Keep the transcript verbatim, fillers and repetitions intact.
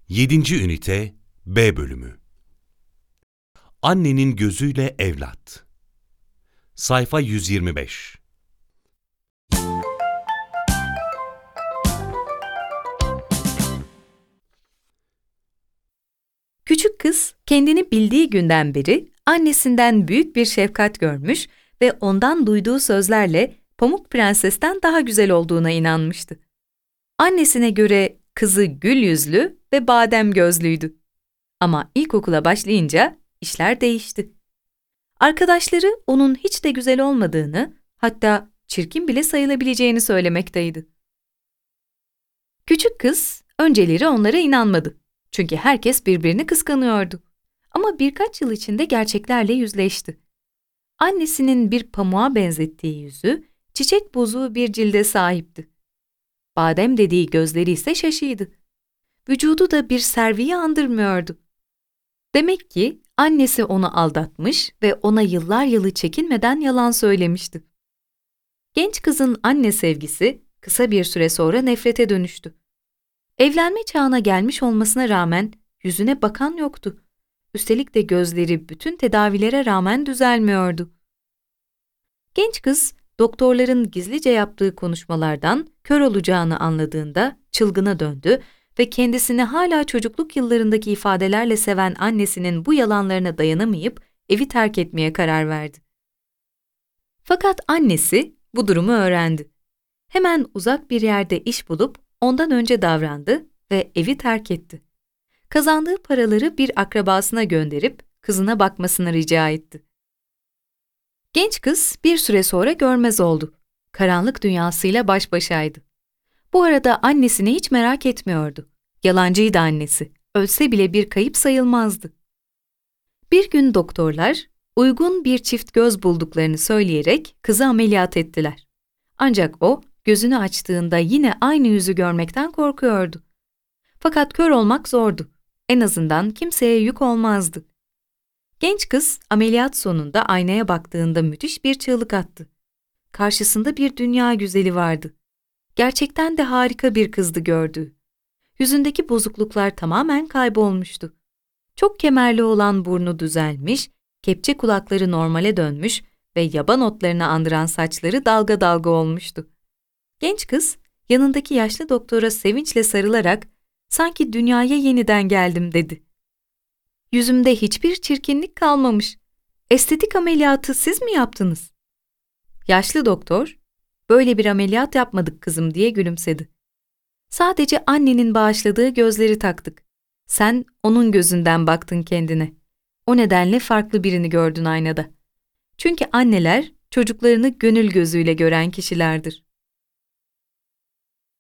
Yedinci ünite B bölümü. Annenin gözüyle evlat. Sayfa yüz yirmi beş. Küçük kız kendini bildiği günden beri annesinden büyük bir şefkat görmüş ve ondan duyduğu sözlerle Pamuk Prenses'ten daha güzel olduğuna inanmıştı. Annesine göre kızı gül yüzlü ve badem gözlüydü. Ama ilkokula başlayınca işler değişti. Arkadaşları onun hiç de güzel olmadığını, hatta çirkin bile sayılabileceğini söylemekteydi. Küçük kız önceleri onlara inanmadı. Çünkü herkes birbirini kıskanıyordu. Ama birkaç yıl içinde gerçeklerle yüzleşti. Annesinin bir pamuğa benzettiği yüzü, çiçek bozuğu bir cilde sahipti. Badem dediği gözleri ise şaşıydı. Vücudu da bir serviyi andırmıyordu. Demek ki annesi onu aldatmış ve ona yıllar yılı çekinmeden yalan söylemişti. Genç kızın anne sevgisi kısa bir süre sonra nefrete dönüştü. Evlenme çağına gelmiş olmasına rağmen yüzüne bakan yoktu. Üstelik de gözleri bütün tedavilere rağmen düzelmiyordu. Genç kız, doktorların gizlice yaptığı konuşmalardan kör olacağını anladığında çılgına döndü ve kendisini hala çocukluk yıllarındaki ifadelerle seven annesinin bu yalanlarına dayanamayıp evi terk etmeye karar verdi. Fakat annesi bu durumu öğrendi. Hemen uzak bir yerde iş bulup ondan önce davrandı ve evi terk etti. Kazandığı paraları bir akrabasına gönderip kızına bakmasını rica etti. Genç kız bir süre sonra görmez oldu. Karanlık dünyasıyla baş başaydı. Bu arada annesini hiç merak etmiyordu. Yalancıydı annesi. Ölse bile bir kayıp sayılmazdı. Bir gün doktorlar uygun bir çift göz bulduklarını söyleyerek kızı ameliyat ettiler. Ancak o gözünü açtığında yine aynı yüzü görmekten korkuyordu. Fakat kör olmak zordu. En azından kimseye yük olmazdı. Genç kız ameliyat sonunda aynaya baktığında müthiş bir çığlık attı. Karşısında bir dünya güzeli vardı. Gerçekten de harika bir kızdı gördüğü. Yüzündeki bozukluklar tamamen kaybolmuştu. Çok kemerli olan burnu düzelmiş, kepçe kulakları normale dönmüş ve yaban otlarını andıran saçları dalga dalga olmuştu. Genç kız yanındaki yaşlı doktora sevinçle sarılarak "Sanki dünyaya yeniden geldim." dedi. "Yüzümde hiçbir çirkinlik kalmamış. Estetik ameliyatı siz mi yaptınız?" Yaşlı doktor, "Böyle bir ameliyat yapmadık kızım." diye gülümsedi. "Sadece annenin bağışladığı gözleri taktık. Sen onun gözünden baktın kendine. O nedenle farklı birini gördün aynada. Çünkü anneler çocuklarını gönül gözüyle gören kişilerdir."